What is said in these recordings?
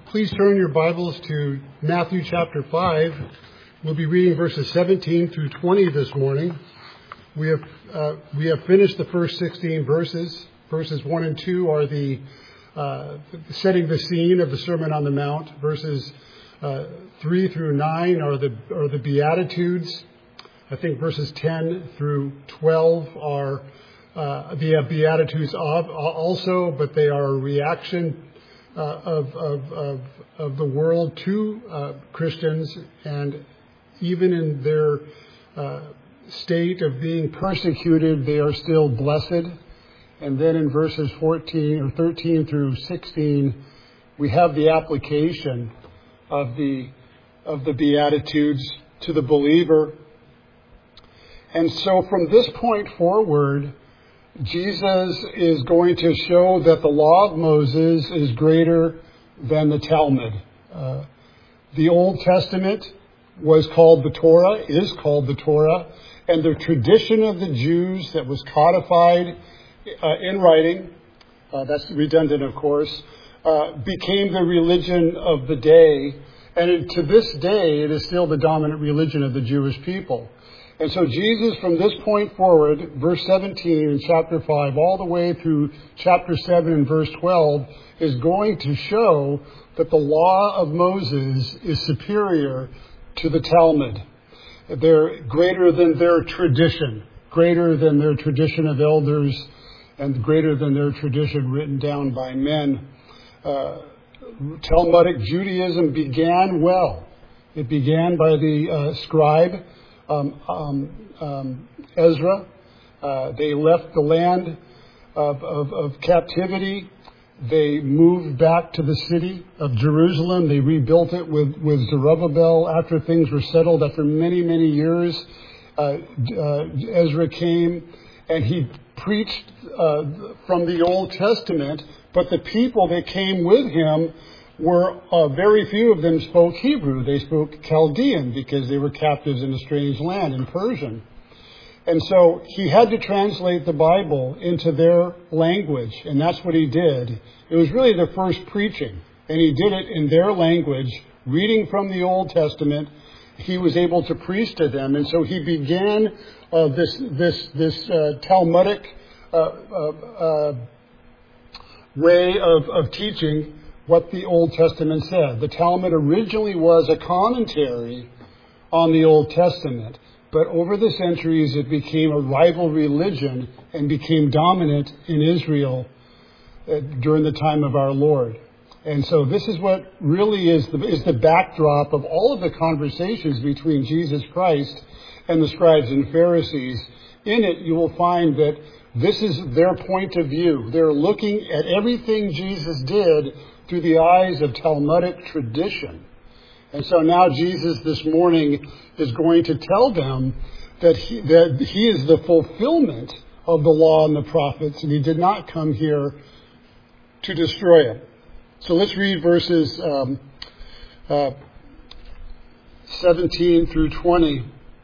Please turn your Bibles to Matthew chapter 5. We'll be reading verses 17 through 20 this morning. We have finished the first 16 verses. Verses 1 and 2 are the setting the scene of the Sermon on the Mount. Verses 3 through 9 are the Beatitudes. I think verses 10 through 12 are the Beatitudes also, but they are a reaction of the world to Christians, and even in their state of being persecuted, they are still blessed. And then in verses 13 through 16, we have the application of the Beatitudes to the believer. And so from this point forward, Jesus is going to show that the law of Moses is greater than the Talmud. The Old Testament was called the Torah, is called the Torah, and the tradition of the Jews that was codified in writing, that's redundant of course, became the religion of the day, and to this day it is still the dominant religion of the Jewish people. And so Jesus, from this point forward, verse 17 in chapter 5, all the way through chapter 7 and verse 12, is going to show that the law of Moses is superior to the Talmud. They're greater than their tradition of elders, and greater than their tradition written down by men. Talmudic Judaism began well. It began by the scribe, Ezra. They left the land of captivity. They moved back to the city of Jerusalem. They rebuilt it with Zerubbabel after things were settled. After many, many years, Ezra came and he preached from the Old Testament, but the people that came with him were very few of them spoke Hebrew. They spoke Chaldean because they were captives in a strange land in Persian. And so he had to translate the Bible into their language, and that's what he did. It was really the first preaching, and he did it in their language, reading from the Old Testament. He was able to preach to them, and so he began this Talmudic way of teaching what the Old Testament said. The Talmud originally was a commentary on the Old Testament, but over the centuries it became a rival religion and became dominant in Israel during the time of our Lord. And so this is what really is the backdrop of all of the conversations between Jesus Christ and the scribes and Pharisees. In it you will find that this is their point of view. They're looking at everything Jesus did through the eyes of Talmudic tradition. And so now Jesus this morning is going to tell them that he is the fulfillment of the law and the prophets, and he did not come here to destroy it. So let's read verses 17 through 20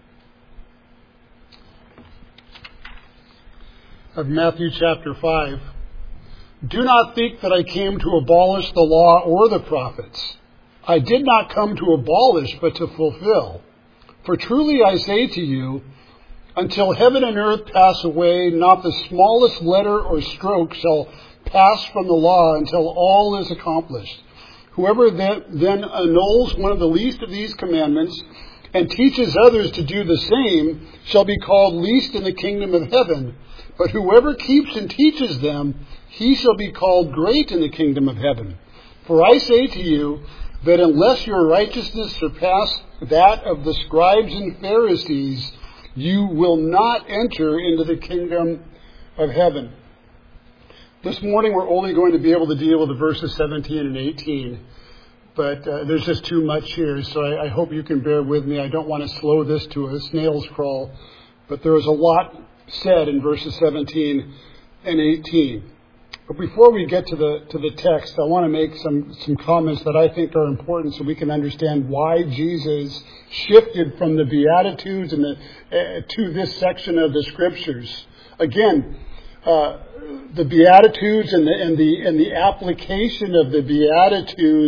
of Matthew chapter 5. Do not think that I came to abolish the law or the prophets. I did not come to abolish, but to fulfill. For truly I say to you, until heaven and earth pass away, not the smallest letter or stroke shall pass from the law until all is accomplished. Whoever then annuls one of the least of these commandments and teaches others to do the same shall be called least in the kingdom of heaven. But whoever keeps and teaches them, he shall be called great in the kingdom of heaven. For I say to you that unless your righteousness surpass that of the scribes and Pharisees, you will not enter into the kingdom of heaven. This morning we're only going to be able to deal with the verses 17 and 18. But there's just too much here, so I hope you can bear with me. I don't want to slow this to a snail's crawl. But there is a lot said in verses 17 and 18. But before we get to the text, I want to make some comments that I think are important so we can understand why Jesus shifted from the Beatitudes and to this section of the Scriptures. Again, the Beatitudes and the application of the Beatitudes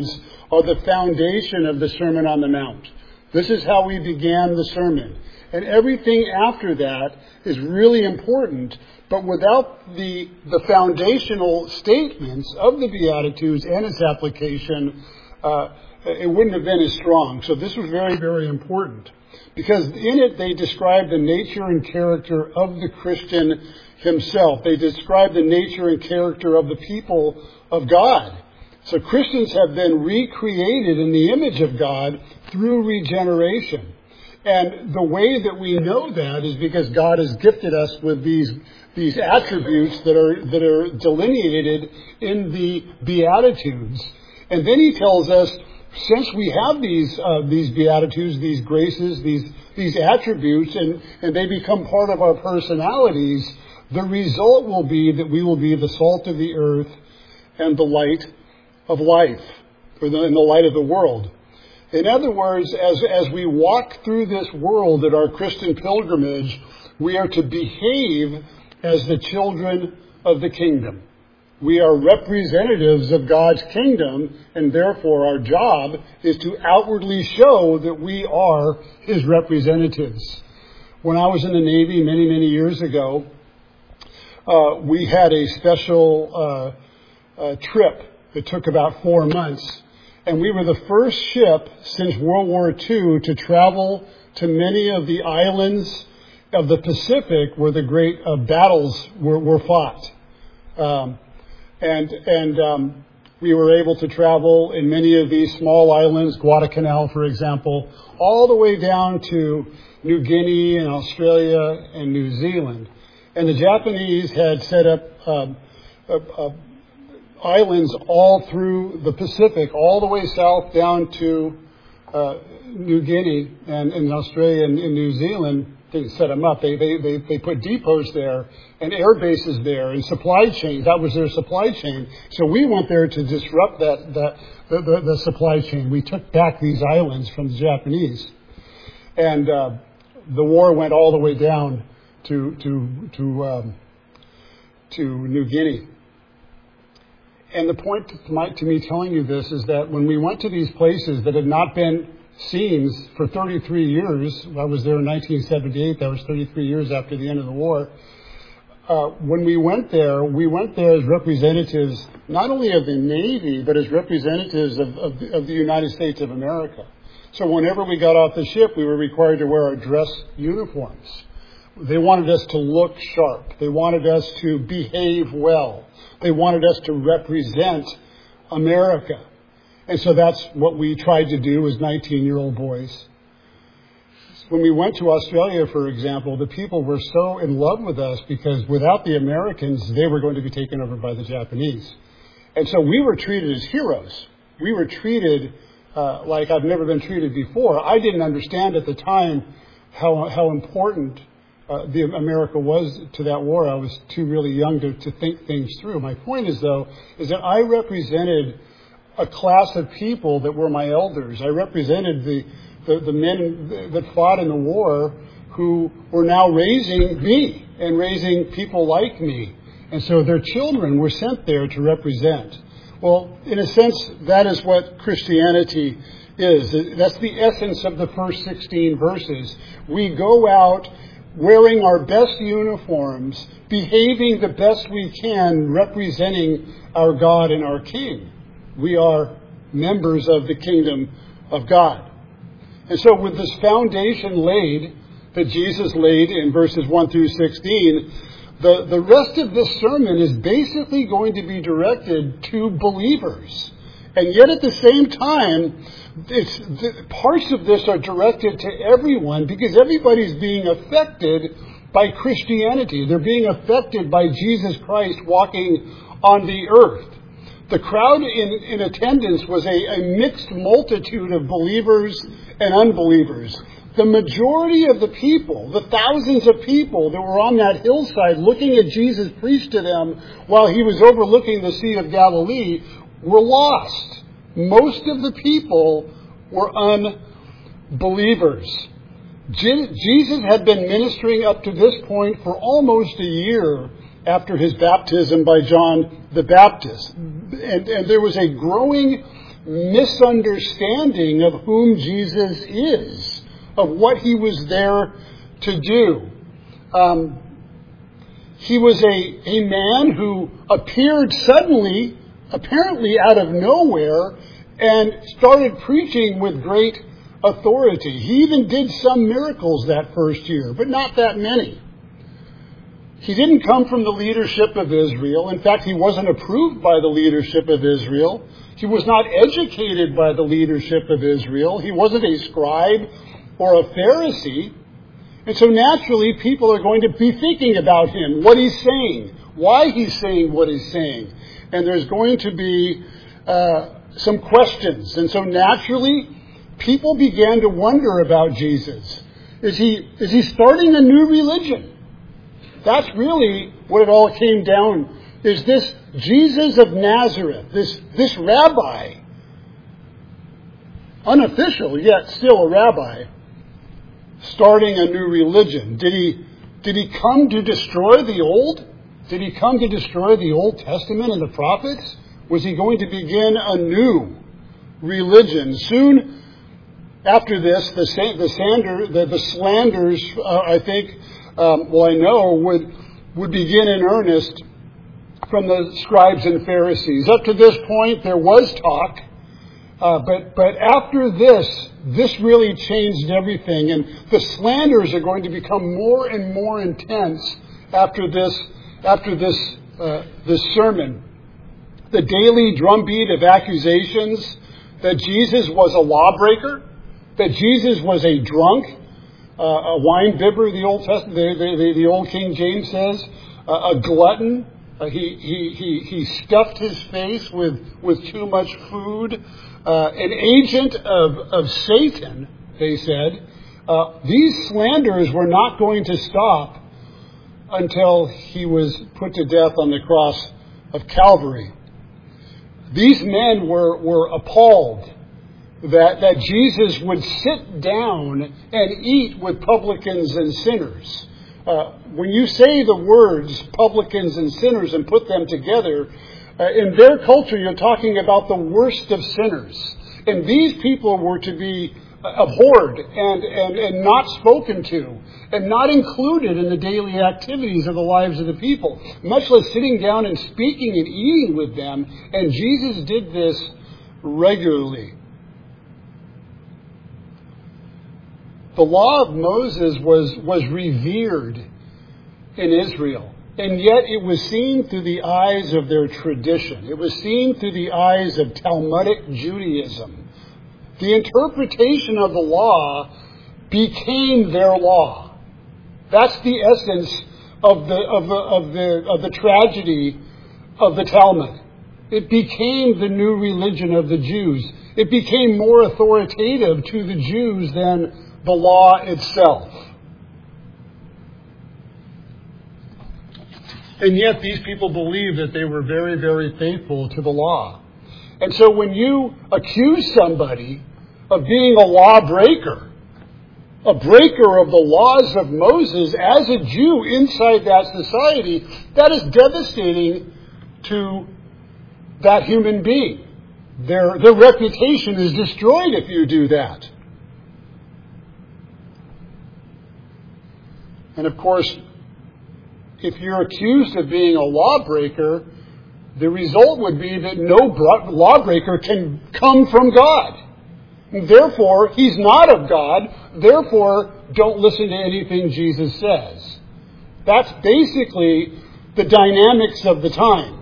are the foundation of the Sermon on the Mount. This is how we began the sermon. And everything after that is really important, but without the foundational statements of the Beatitudes and its application, it wouldn't have been as strong. So this was very, very important. Because in it they describe the nature and character of the Christian himself. They describe the nature and character of the people of God. So Christians have been recreated in the image of God through regeneration. And the way that we know that is because God has gifted us with these attributes that are delineated in the Beatitudes. And then he tells us, since we have these Beatitudes, these graces, these attributes, and they become part of our personalities, the result will be that we will be the salt of the earth and the light of life, and the light of the world. In other words, as we walk through this world at our Christian pilgrimage, we are to behave as the children of the kingdom. We are representatives of God's kingdom, and therefore our job is to outwardly show that we are his representatives. When I was in the Navy many, many years ago, we had a special trip that took about 4 months. And we were the first ship since World War II to travel to many of the islands of the Pacific where the great battles were fought. We were able to travel in many of these small islands, Guadalcanal, for example, all the way down to New Guinea and Australia and New Zealand. And the Japanese had set up islands all through the Pacific, all the way south down to New Guinea and in Australia and in New Zealand. They set them up. They put depots there and air bases there and supply chain. That was their supply chain. So we went there to disrupt the supply chain. We took back these islands from the Japanese, and the war went all the way down to New Guinea. And the point to me telling you this is that when we went to these places that had not been seen for 33 years, I was there in 1978, that was 33 years after the end of the war. When we went there as representatives not only of the Navy, but as representatives of the United States of America. So whenever we got off the ship, we were required to wear our dress uniforms. They wanted us to look sharp. They wanted us to behave well. They wanted us to represent America. And so that's what we tried to do as 19-year-old boys. When we went to Australia, for example, the people were so in love with us because without the Americans, they were going to be taken over by the Japanese. And so we were treated as heroes. We were treated like I've never been treated before. I didn't understand at the time how important the America was to that war. I was too really young to think things through. My point is, though, is that I represented a class of people that were my elders. I represented the men that fought in the war who were now raising me and raising people like me. And so their children were sent there to represent. Well, in a sense, that is what Christianity is. That's the essence of the first 16 verses. We go out wearing our best uniforms, behaving the best we can, representing our God and our King. We are members of the kingdom of God. And so with this foundation laid, that Jesus laid in verses 1 through 16, the rest of this sermon is basically going to be directed to believers. And yet at the same time, parts of this are directed to everyone because everybody's being affected by Christianity. They're being affected by Jesus Christ walking on the earth. The crowd in attendance was a mixed multitude of believers and unbelievers. The majority of the people, the thousands of people that were on that hillside looking at Jesus preach to them while he was overlooking the Sea of Galilee, were lost. Most of the people were unbelievers. Jesus had been ministering up to this point for almost a year after his baptism by John the Baptist. And there was a growing misunderstanding of whom Jesus is, of what he was there to do. He was a man who appeared suddenly, apparently out of nowhere, and started preaching with great authority. He even did some miracles that first year, but not that many. He didn't come from the leadership of Israel. In fact, he wasn't approved by the leadership of Israel. He was not educated by the leadership of Israel. He wasn't a scribe or a Pharisee. And so naturally, people are going to be thinking about him, what he's saying, why he's saying what he's saying. And there's going to be some questions. And so naturally, people began to wonder about Jesus. Is he starting a new religion? That's really what it all came down. Is this Jesus of Nazareth, this rabbi, unofficial yet still a rabbi, starting a new religion? Did he come to destroy the old? Did he come to destroy the Old Testament and the prophets? Was he going to begin a new religion? Soon after this, the slanders, I think, I know, would begin in earnest from the scribes and Pharisees. Up to this point, there was talk, but after this really changed everything, and the slanders are going to become more and more intense after this sermon. The daily drumbeat of accusations that Jesus was a lawbreaker, that Jesus was a drunk, a wine bibber, the Old Testament, the Old King James says, a glutton. He stuffed his face with too much food. An agent of Satan, they said. These slanders were not going to stop until he was put to death on the cross of Calvary. These men were appalled that Jesus would sit down and eat with publicans and sinners. When you say the words publicans and sinners and put them together, in their culture you're talking about the worst of sinners. And these people were to be abhorred and not spoken to and not included in the daily activities of the lives of the people, much less sitting down and speaking and eating with them. And Jesus did this regularly. The law of Moses was revered in Israel, and yet it was seen through the eyes of their tradition. It was seen through the eyes of Talmudic Judaism. The interpretation of the law became their law. That's the essence of the tragedy of the Talmud. It became the new religion of the Jews. It became more authoritative to the Jews than the law itself. And yet these people believed that they were very, very faithful to the law. And so when you accuse somebody of being a lawbreaker, a breaker of the laws of Moses as a Jew inside that society, that is devastating to that human being. Their reputation is destroyed if you do that. And of course, if you're accused of being a lawbreaker, the result would be that no lawbreaker can come from God. And therefore, he's not of God. Therefore, don't listen to anything Jesus says. That's basically the dynamics of the time.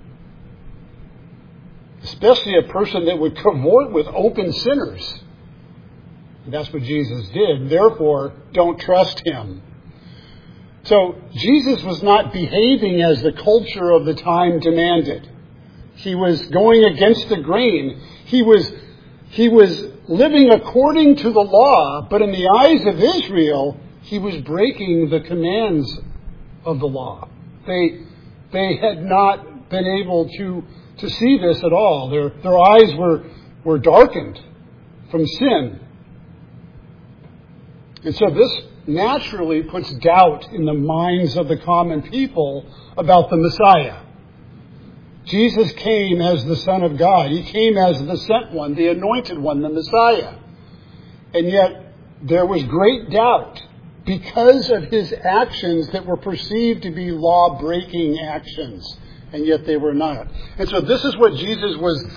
Especially a person that would cavort with open sinners. And that's what Jesus did. Therefore, don't trust him. So Jesus was not behaving as the culture of the time demanded. He was going against the grain. He was living according to the law, but in the eyes of Israel, he was breaking the commands of the law. They had not been able to see this at all. Their eyes were darkened from sin. And so this naturally puts doubt in the minds of the common people about the Messiah. Jesus came as the Son of God. He came as the sent one, the anointed one, the Messiah. And yet there was great doubt because of his actions that were perceived to be law-breaking actions, and yet they were not. And so this is what Jesus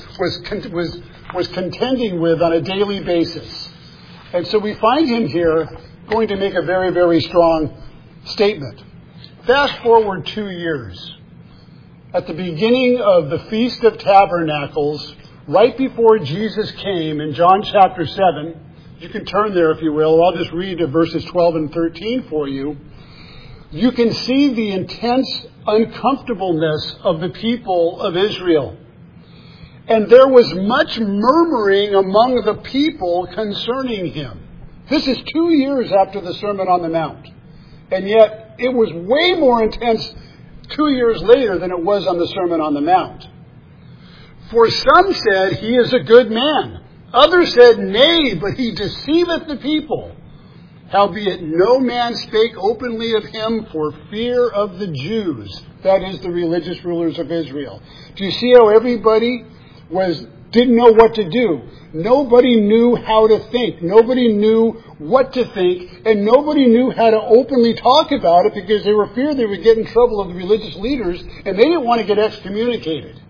was contending with on a daily basis. And so we find him here going to make a very, very strong statement. Fast forward 2 years. At the beginning of the Feast of Tabernacles, right before Jesus came in John chapter 7, you can turn there if you will. I'll just read verses 12 and 13 for you. You can see the intense uncomfortableness of the people of Israel. And there was much murmuring among the people concerning him. This is 2 years after the Sermon on the Mount. And yet it was way more intense 2 years later than it was on the Sermon on the Mount. For some said, he is a good man. Others said, nay, but he deceiveth the people. Howbeit no man spake openly of him for fear of the Jews. That is, the religious rulers of Israel. Do you see how everybody didn't know what to do? Nobody knew how to think. Nobody knew what to think. And nobody knew how to openly talk about it because they were feared they would get in trouble with the religious leaders and they didn't want to get excommunicated.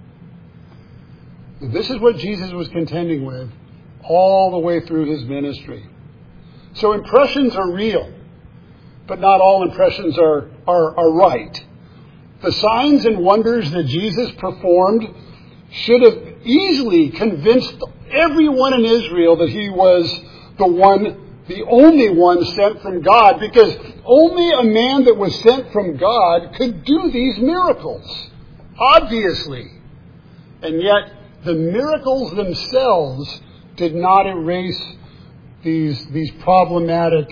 This is what Jesus was contending with all the way through his ministry. So impressions are real, but not all impressions are right. The signs and wonders that Jesus performed should have easily convinced everyone in Israel that he was the only one sent from God, because only a man that was sent from God could do these miracles, obviously. And yet, the miracles themselves did not erase these problematic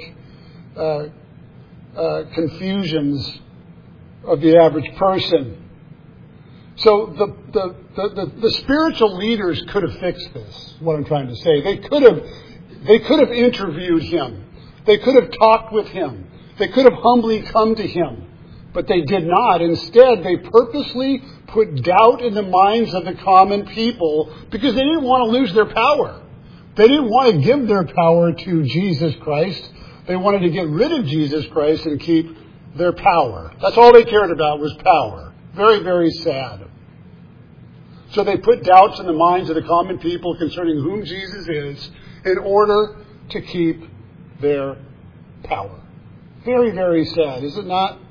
confusions of the average person. So the spiritual leaders could have fixed this, what I'm trying to say. They could have interviewed him. They could have talked with him. They could have humbly come to him. But they did not. Instead, they purposely put doubt in the minds of the common people because they didn't want to lose their power. They didn't want to give their power to Jesus Christ. They wanted to get rid of Jesus Christ and keep their power. That's all they cared about was power. Very, very sad. So they put doubts in the minds of the common people concerning whom Jesus is in order to keep their power. Very, very sad, is it not?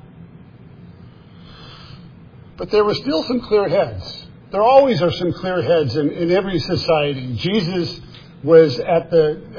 But there were still some clear heads. There always are some clear heads in every society. Jesus was at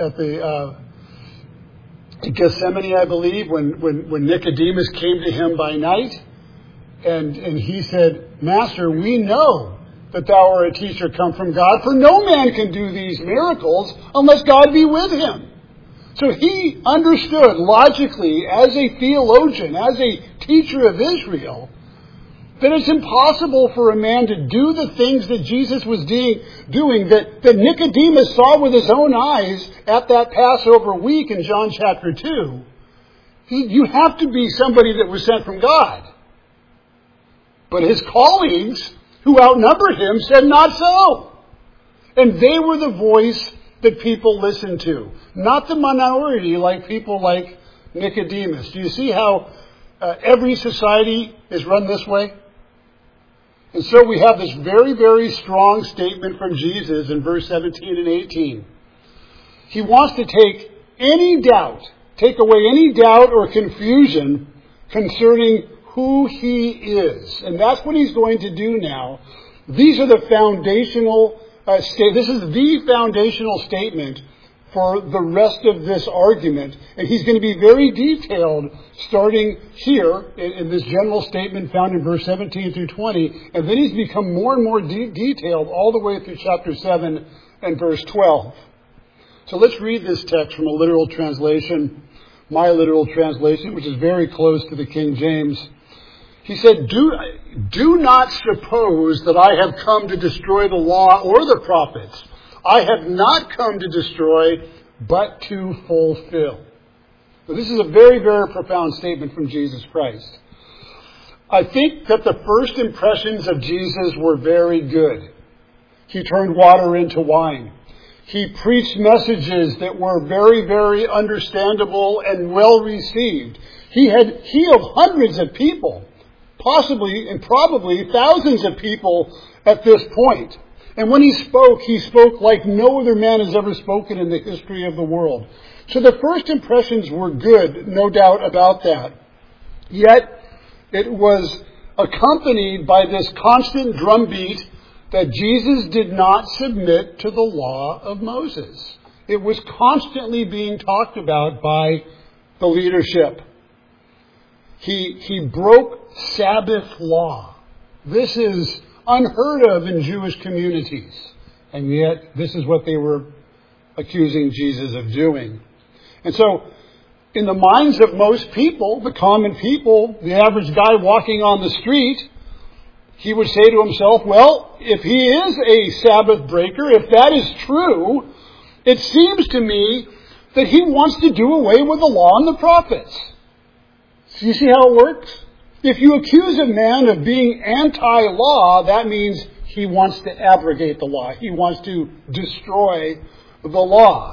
Gethsemane, I believe, when Nicodemus came to him by night, and he said, Master, we know that thou art a teacher come from God, for no man can do these miracles unless God be with him. So he understood logically, as a theologian, as a teacher of Israel, that it's impossible for a man to do the things that Jesus was doing, that Nicodemus saw with his own eyes at that Passover week in John chapter 2. You have to be somebody that was sent from God. But his colleagues, who outnumbered him, said not so. And they were the voice that people listened to, not the minority like people like Nicodemus. Do you see how every society is run this way? And so we have this very, very strong statement from Jesus in verse 17 and 18. He wants to take away any doubt or confusion concerning who he is. And that's what he's going to do now. These are the foundational this is the foundational statement for the rest of this argument. And he's going to be very detailed starting here in this general statement found in verse 17 through 20. And then he's become more and more detailed all the way through chapter 7 and verse 12. So let's read this text from a literal translation, my literal translation, which is very close to the King James. He said, do not suppose that I have come to destroy the law or the prophets. I have not come to destroy, but to fulfill. So this is a very, very profound statement from Jesus Christ. I think that the first impressions of Jesus were very good. He turned water into wine. He preached messages that were very, very understandable and well received. He had healed hundreds of people, possibly and probably thousands of people at this point. And when he spoke like no other man has ever spoken in the history of the world. So the first impressions were good, no doubt about that. Yet it was accompanied by this constant drumbeat that Jesus did not submit to the law of Moses. It was constantly being talked about by the leadership. He broke Sabbath law. This is unheard of in Jewish communities. And yet this is what they were accusing Jesus of doing. And so, in the minds of most people, the common people, the average guy walking on the street, he would say to himself, well, if he is a Sabbath breaker, if that is true, it seems to me that he wants to do away with the law and the prophets. So you see how it works? If you accuse a man of being anti-law, that means he wants to abrogate the law. He wants to destroy the law.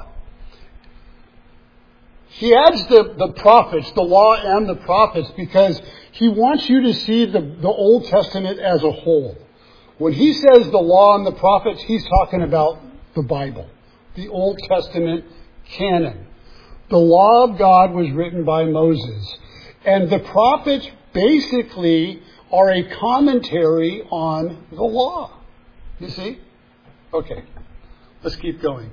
He adds the prophets, the law and the prophets, because he wants you to see the Old Testament as a whole. When he says the law and the prophets, he's talking about the Bible, the Old Testament canon. The law of God was written by Moses. And the prophets basically are a commentary on the law. You see? Okay, let's keep going.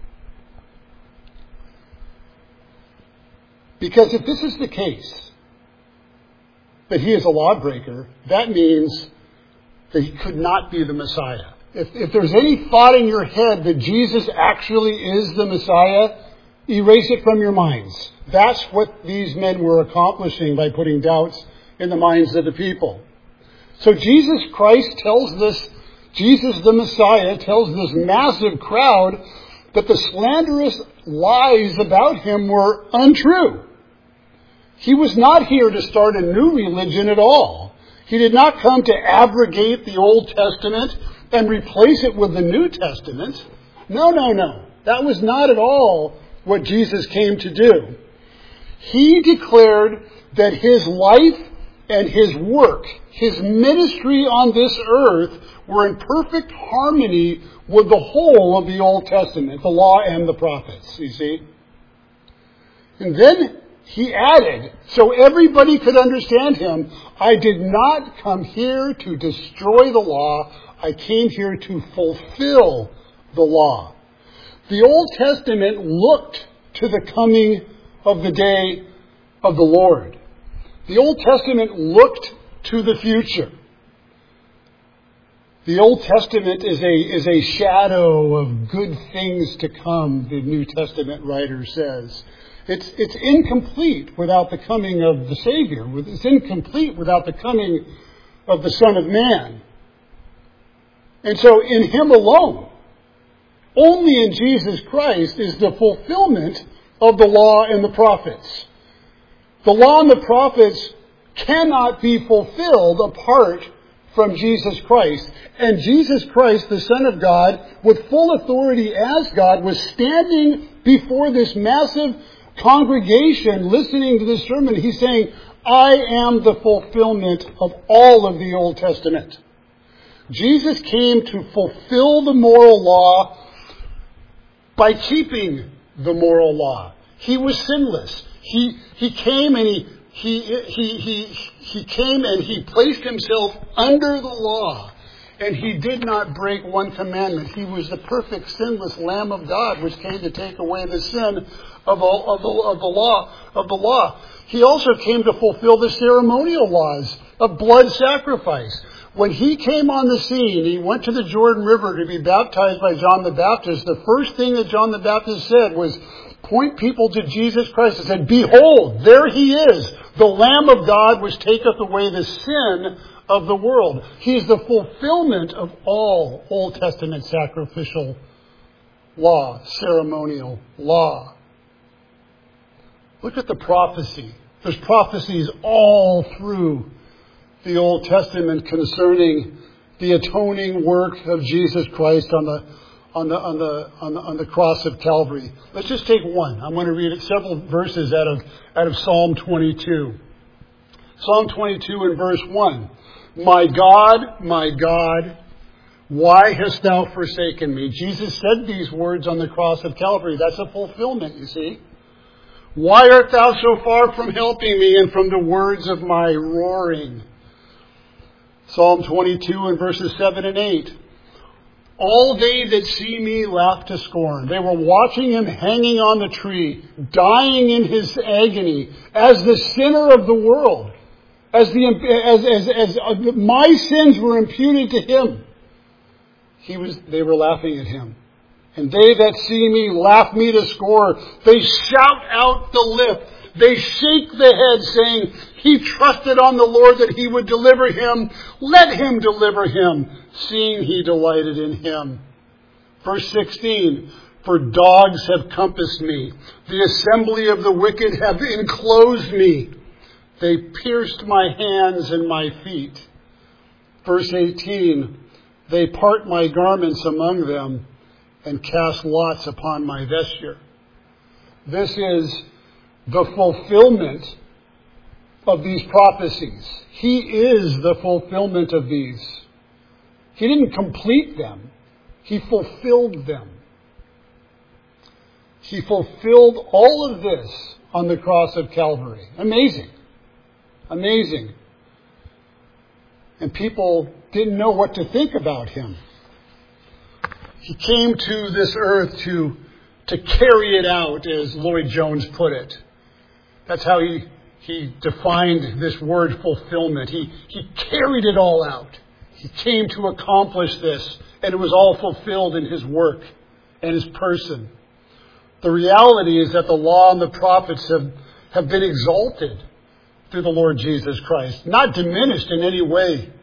Because if this is the case, that he is a lawbreaker, that means that he could not be the Messiah. If there's any thought in your head that Jesus actually is the Messiah, erase it from your minds. That's what these men were accomplishing by putting doubts in the minds of the people. So Jesus Christ tells this, Jesus the Messiah tells this massive crowd that the slanderous lies about him were untrue. He was not here to start a new religion at all. He did not come to abrogate the Old Testament and replace it with the New Testament. No. That was not at all what Jesus came to do. He declared that his life and his work, his ministry on this earth, were in perfect harmony with the whole of the Old Testament, the law and the prophets, you see. And then he added, so everybody could understand him, I did not come here to destroy the law. I came here to fulfill the law. The Old Testament looked to the coming of the day of the Lord. The Old Testament looked to the future. The Old Testament is a shadow of good things to come, the New Testament writer says. It's incomplete without the coming of the Savior. It's incomplete without the coming of the Son of Man. And so in him alone, only in Jesus Christ, is the fulfillment of the law and the prophets. The law and the prophets cannot be fulfilled apart from Jesus Christ. And Jesus Christ, the Son of God, with full authority as God, was standing before this massive congregation listening to this sermon. He's saying, I am the fulfillment of all of the Old Testament. Jesus came to fulfill the moral law by keeping the moral law. He was sinless. He came and he came and he placed himself under the law, and he did not break one commandment. He was the perfect sinless Lamb of God, which came to take away the sin of the law. He also came to fulfill the ceremonial laws of blood sacrifice. When he came on the scene, he went to the Jordan River to be baptized by John the Baptist. The first thing that John the Baptist said was point people to Jesus Christ and said, behold, there he is, the Lamb of God which taketh away the sin of the world. He is the fulfillment of all Old Testament sacrificial law, ceremonial law. Look at the prophecy. There's prophecies all through the Old Testament concerning the atoning work of Jesus Christ on the cross of Calvary. Let's just take one. I'm going to read several verses out of Psalm 22. Psalm 22 and verse 1. My God, why hast thou forsaken me? Jesus said these words on the cross of Calvary. That's a fulfillment, you see. Why art thou so far from helping me and from the words of my roaring? Psalm 22 and verses 7 and 8. All they that see me laugh to scorn. They were watching him hanging on the tree, dying in his agony as the sinner of the world. As my sins were imputed to him. They were laughing at him. And they that see me laugh me to scorn. They shout out the lip. They shake the head, saying, he trusted on the Lord that he would deliver him. Let him deliver him, seeing he delighted in him. Verse 16, for dogs have compassed me. The assembly of the wicked have enclosed me. They pierced my hands and my feet. Verse 18, they part my garments among them and cast lots upon my vesture. This is the fulfillment of these prophecies. He is the fulfillment of these. He didn't complete them. He fulfilled them. He fulfilled all of this on the cross of Calvary. Amazing. Amazing. And people didn't know what to think about him. He came to this earth to carry it out, as Lloyd Jones put it. That's how he defined this word fulfillment. He carried it all out. He came to accomplish this, and it was all fulfilled in his work and his person. The reality is that the law and the prophets have been exalted through the Lord Jesus Christ, not diminished in any way.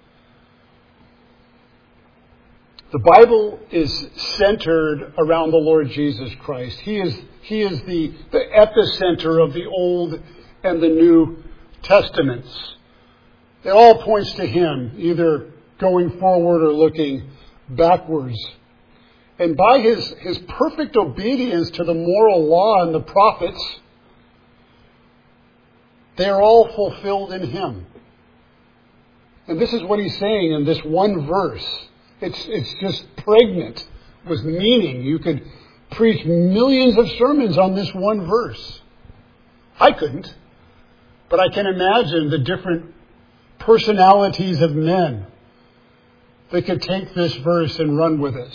The Bible is centered around the Lord Jesus Christ. He is the epicenter of the Old and the New Testaments. It all points to him, either going forward or looking backwards. And by his perfect obedience to the moral law and the prophets, they are all fulfilled in him. And this is what he's saying in this one verse. It's just pregnant with meaning. You could preach millions of sermons on this one verse. I couldn't, but I can imagine the different personalities of men that could take this verse and run with it.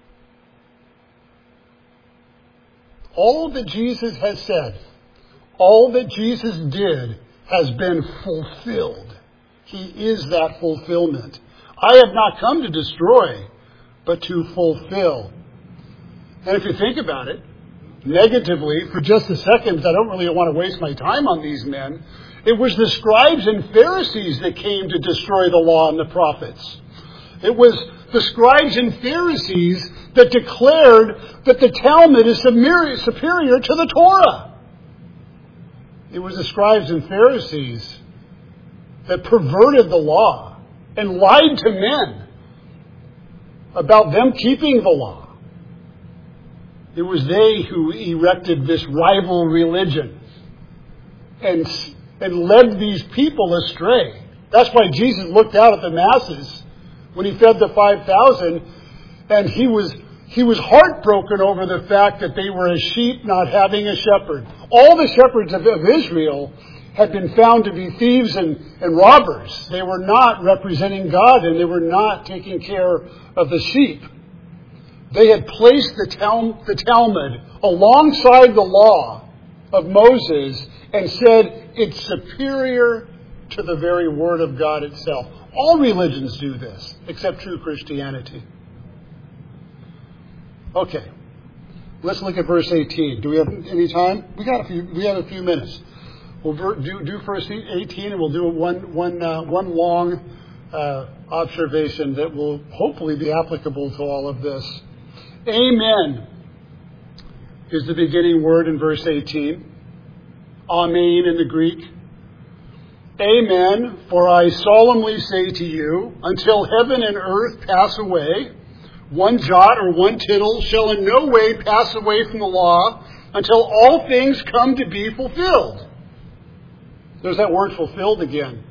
All that Jesus has said, all that Jesus did has been fulfilled. He is that fulfillment. I have not come to destroy, but to fulfill. And if you think about it, negatively, for just a second, because I don't really want to waste my time on these men, it was the scribes and Pharisees that came to destroy the law and the prophets. It was the scribes and Pharisees that declared that the Talmud is superior to the Torah. It was the scribes and Pharisees that perverted the law and lied to men about them keeping the law. It was they who erected this rival religion and led these people astray. That's why Jesus looked out at the masses when he fed the 5,000, and he was heartbroken over the fact that they were as sheep not having a shepherd. All the shepherds of Israel had been found to be thieves and robbers. They were not representing God, and they were not taking care of the sheep. They had placed the Talmud alongside the law of Moses and said it's superior to the very Word of God itself. All religions do this, except true Christianity. Okay, let's look at verse 18. Do we have any time? We have a few minutes. We'll do verse 18, and we'll do one long observation that will hopefully be applicable to all of this. Amen is the beginning word in verse 18. Amen in the Greek. Amen, for I solemnly say to you, until heaven and earth pass away, one jot or one tittle shall in no way pass away from the law until all things come to be fulfilled. There's that word fulfilled again.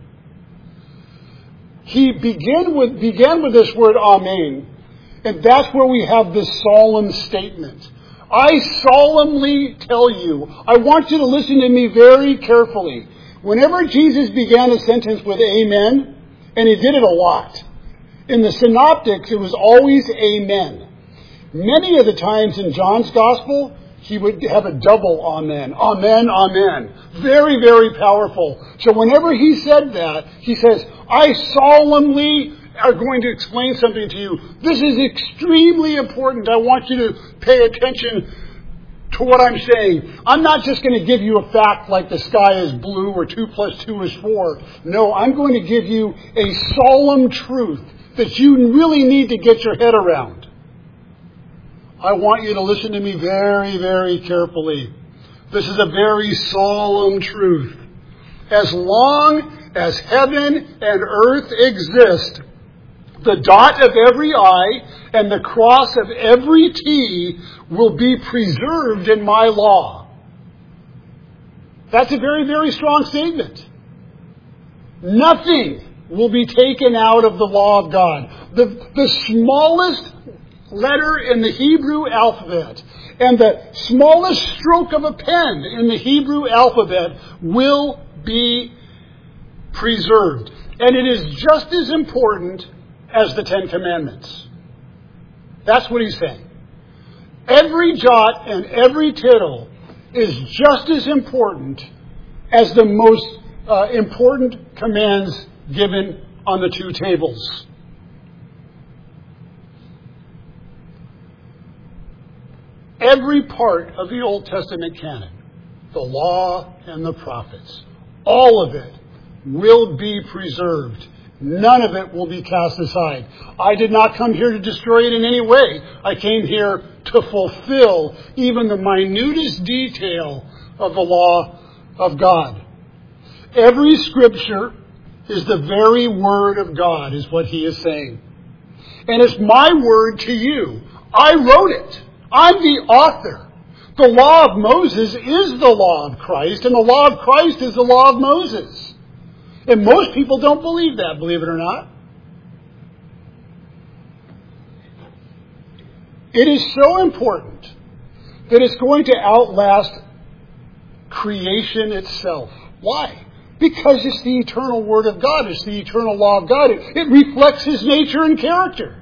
He began with this word amen, and that's where we have this solemn statement. I solemnly tell you, I want you to listen to me very carefully. Whenever Jesus began a sentence with amen, and he did it a lot, in the synoptics it was always amen. Many of the times in John's gospel, he would have a double amen. Amen, amen. Very, very powerful. So whenever he said that, he says, I solemnly are going to explain something to you. This is extremely important. I want you to pay attention to what I'm saying. I'm not just going to give you a fact like the sky is blue or 2 + 2 is 4. No, I'm going to give you a solemn truth that you really need to get your head around. I want you to listen to me very, very carefully. This is a very solemn truth. As long as heaven and earth exist, the dot of every I and the cross of every T will be preserved in my law. That's a very, very strong statement. Nothing will be taken out of the law of God. The smallest letter in the Hebrew alphabet and the smallest stroke of a pen in the Hebrew alphabet will be preserved. And it is just as important as the Ten Commandments. That's what he's saying. Every jot and every tittle is just as important as the most important commands given on the 2 tables. Every part of the Old Testament canon, the law and the prophets, all of it will be preserved. None of it will be cast aside. I did not come here to destroy it in any way. I came here to fulfill even the minutest detail of the law of God. Every scripture is the very word of God, is what he is saying. And it's my word to you. I wrote it. I'm the author. The law of Moses is the law of Christ, and the law of Christ is the law of Moses. And most people don't believe that, believe it or not. It is so important that it's going to outlast creation itself. Why? Because it's the eternal Word of God. It's the eternal law of God. It reflects His nature and character.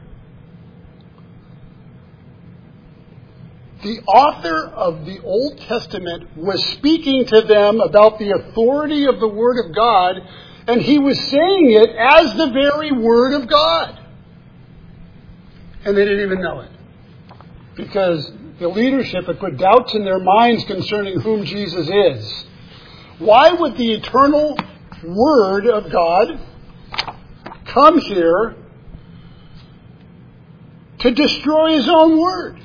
The author of the Old Testament was speaking to them about the authority of the Word of God, and he was saying it as the very Word of God. And they didn't even know it. Because the leadership had put doubts in their minds concerning whom Jesus is. Why would the eternal Word of God come here to destroy His own Word?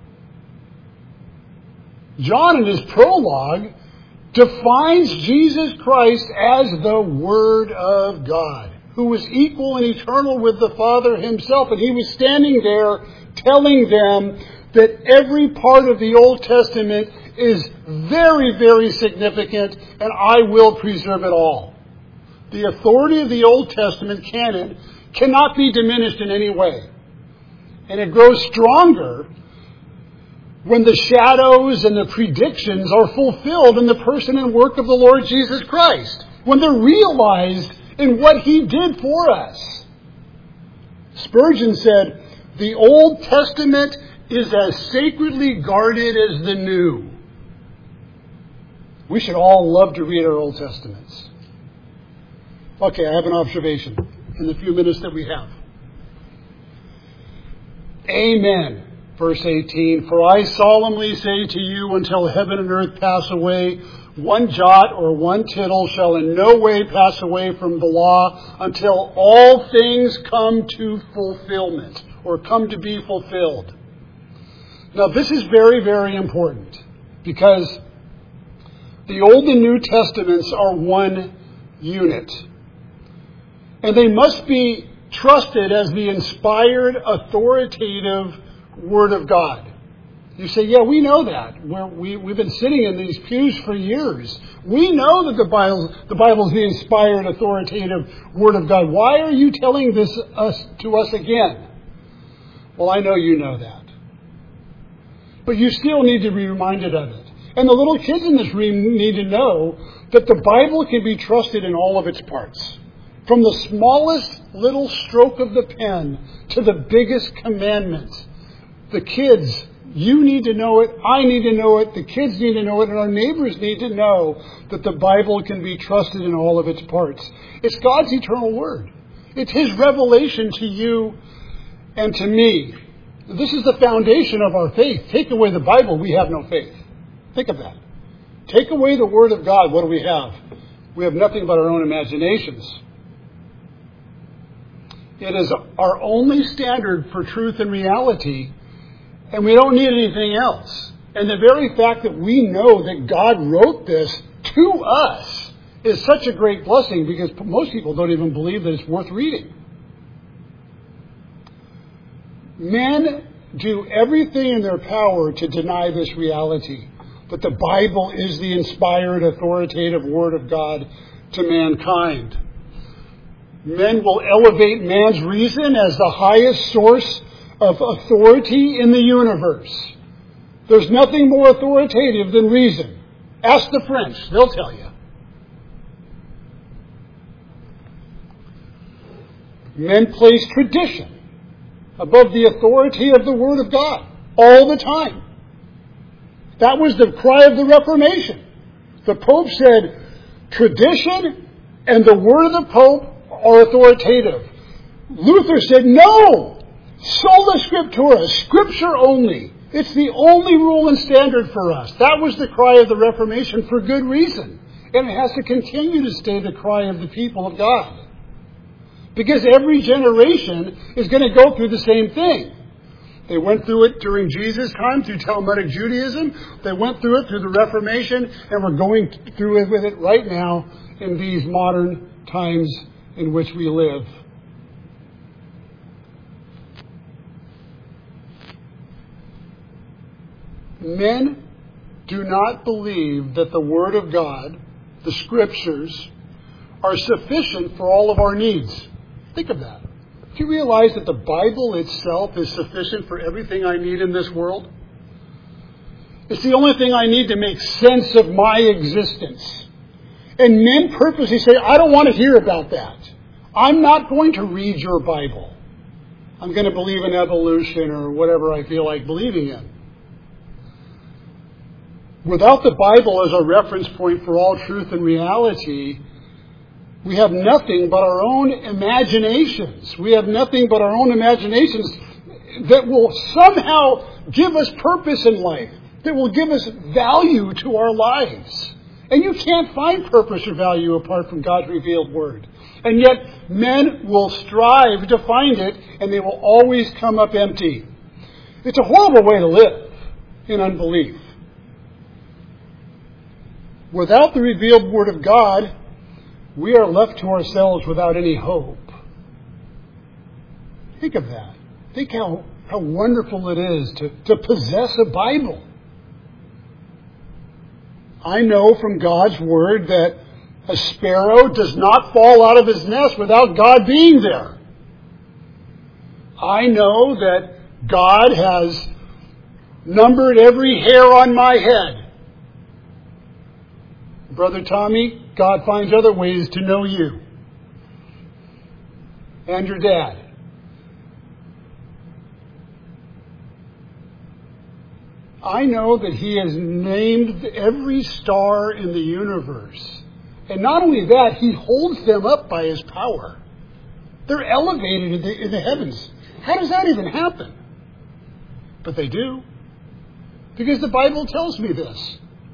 John, in his prologue, defines Jesus Christ as the Word of God, who was equal and eternal with the Father Himself. And He was standing there telling them that every part of the Old Testament is very, very significant, and I will preserve it all. The authority of the Old Testament canon cannot be diminished in any way. And it grows stronger when the shadows and the predictions are fulfilled in the person and work of the Lord Jesus Christ. When they're realized in what He did for us. Spurgeon said, the Old Testament is as sacredly guarded as the New. We should all love to read our Old Testaments. Okay, I have an observation in the few minutes that we have. Amen. Verse 18, for I solemnly say to you, until heaven and earth pass away, one jot or one tittle shall in no way pass away from the law until all things come to fulfillment, or come to be fulfilled. Now this is very, very important, because the Old and New Testaments are one unit. And they must be trusted as the inspired, authoritative Word of God. You say, yeah, we know that. We've been sitting in these pews for years. We know that the Bible is the inspired, authoritative Word of God. Why are you telling this to us again? Well, I know you know that. But you still need to be reminded of it. And the little kids in this room need to know that the Bible can be trusted in all of its parts. From the smallest little stroke of the pen to the biggest commandment. The kids, you need to know it, I need to know it, the kids need to know it, and our neighbors need to know that the Bible can be trusted in all of its parts. It's God's eternal Word. It's His revelation to you and to me. This is the foundation of our faith. Take away the Bible, we have no faith. Think of that. Take away the Word of God, what do we have? We have nothing but our own imaginations. It is our only standard for truth and reality, and we don't need anything else. And the very fact that we know that God wrote this to us is such a great blessing, because most people don't even believe that it's worth reading. Men do everything in their power to deny this reality, that the Bible is the inspired, authoritative Word of God to mankind. Men will elevate man's reason as the highest source of authority in the universe. There's nothing more authoritative than reason. Ask the French, they'll tell you. Men place tradition above the authority of the Word of God all the time. That was the cry of the Reformation. The Pope said, tradition and the word of the Pope are authoritative. Luther said, no! Sola Scriptura, Scripture only. It's the only rule and standard for us. That was the cry of the Reformation for good reason. And it has to continue to stay the cry of the people of God. Because every generation is going to go through the same thing. They went through it during Jesus' time through Talmudic Judaism. They went through it through the Reformation, and we're going through it with it right now in these modern times in which we live. Men do not believe that the Word of God, the Scriptures, are sufficient for all of our needs. Think of that. Do you realize that the Bible itself is sufficient for everything I need in this world? It's the only thing I need to make sense of my existence. And men purposely say, I don't want to hear about that. I'm not going to read your Bible. I'm going to believe in evolution or whatever I feel like believing in. Without the Bible as a reference point for all truth and reality, we have nothing but our own imaginations. We have nothing but our own imaginations that will somehow give us purpose in life, that will give us value to our lives. And you can't find purpose or value apart from God's revealed Word. And yet men will strive to find it, and they will always come up empty. It's a horrible way to live in unbelief. Without the revealed Word of God, we are left to ourselves without any hope. Think of that. Think how wonderful it is to possess a Bible. I know from God's Word that a sparrow does not fall out of his nest without God being there. I know that God has numbered every hair on my head. Brother Tommy, God finds other ways to know you. And your dad. I know that He has named every star in the universe. And not only that, He holds them up by His power. They're elevated in the heavens. How does that even happen? But they do. Because the Bible tells me this.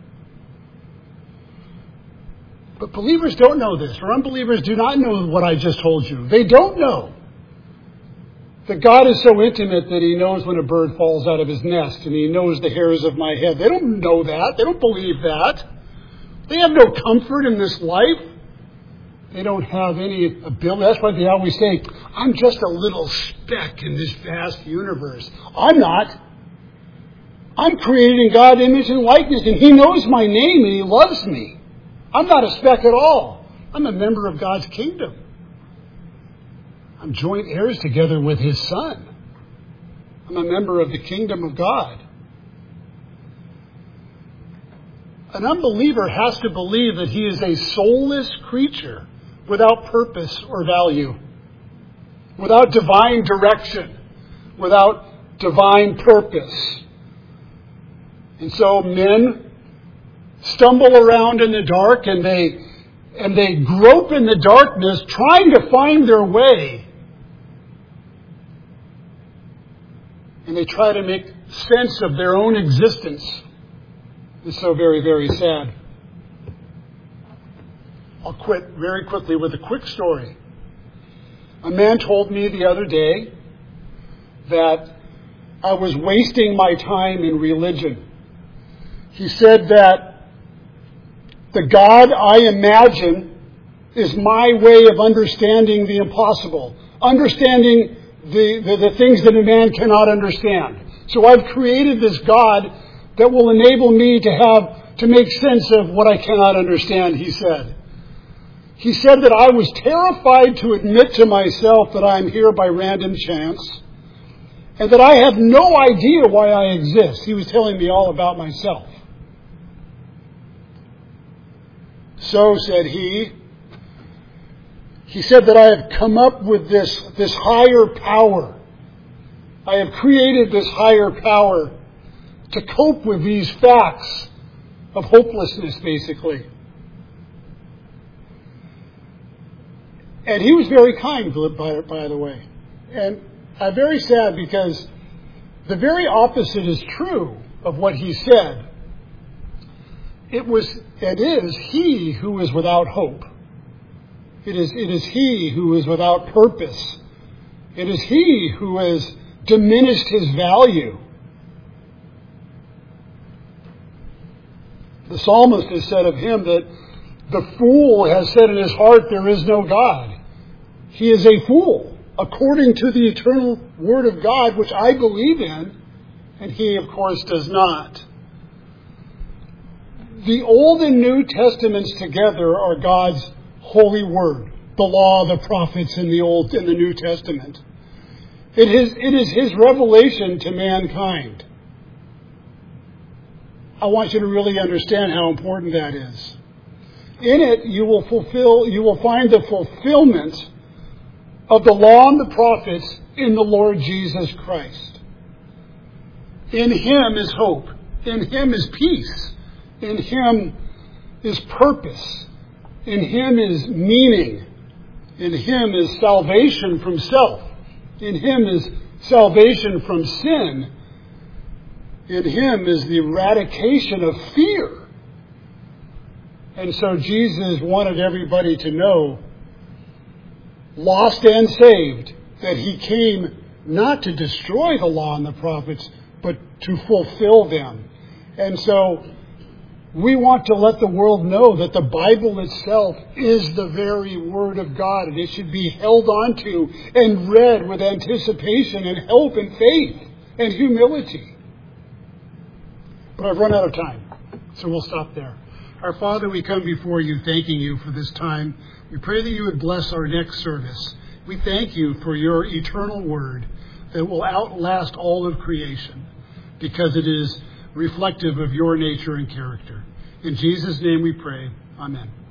But believers don't know this, or unbelievers do not know what I just told you. They don't know that God is so intimate that He knows when a bird falls out of his nest, and He knows the hairs of my head. They don't know that. They don't believe that. They have no comfort in this life. They don't have any ability. That's why they always say, I'm just a little speck in this vast universe. I'm not. I'm created in God's image and likeness, and He knows my name and He loves me. I'm not a speck at all. I'm a member of God's kingdom. I'm joint heirs together with His Son. I'm a member of the kingdom of God. An unbeliever has to believe that he is a soulless creature without purpose or value, without divine direction, without divine purpose. And so men stumble around in the dark and they grope in the darkness trying to find their way. And they try to make sense of their own existence. It's so very, very sad. I'll quit very quickly with a quick story. A man told me the other day that I was wasting my time in religion. He said that the God I imagine is my way of understanding the impossible, understanding the things that a man cannot understand. So I've created this God that will enable me to make sense of what I cannot understand, he said. He said that I was terrified to admit to myself that I'm here by random chance and that I have no idea why I exist. He was telling me all about myself. So, said he said that I have come up with this higher power. I have created this higher power to cope with these facts of hopelessness, basically. And he was very kind, by the way. And I'm very sad because the very opposite is true of what he said. It is he who is without hope. It is he who is without purpose. It is he who has diminished his value. The psalmist has said of him that the fool has said in his heart, there is no God. He is a fool, according to the eternal Word of God, which I believe in, and he, of course, does not. The Old and New Testaments together are God's holy Word, the law, the prophets in the Old and the New Testament. It is His revelation to mankind. I want you to really understand how important that is. In it, you will find the fulfillment of the law and the prophets in the Lord Jesus Christ. In Him is hope. In Him is peace. In Him is purpose. In Him is meaning. In Him is salvation from self. In Him is salvation from sin. In Him is the eradication of fear. And so Jesus wanted everybody to know, lost and saved, that He came not to destroy the law and the prophets, but to fulfill them. And so we want to let the world know that the Bible itself is the very Word of God, and it should be held onto and read with anticipation and hope and faith and humility. But I've run out of time, so we'll stop there. Our Father, we come before You thanking You for this time. We pray that You would bless our next service. We thank You for Your eternal Word that will outlast all of creation because it is reflective of Your nature and character. In Jesus' name we pray. Amen.